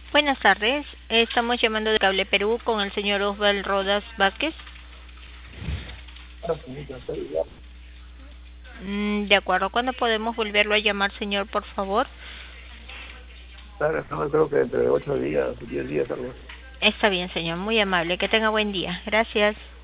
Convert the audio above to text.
Buenas tardes, estamos llamando de Cable Perú con el señor Osval Rodas Vázquez. Claro, señorita, estoy igual. De acuerdo, ¿cuándo podemos volverlo a llamar, señor, por favor? Claro, no, creo que entre 8 días, 10 días, algo así. Está bien, señor, muy amable, que tenga buen día. Gracias.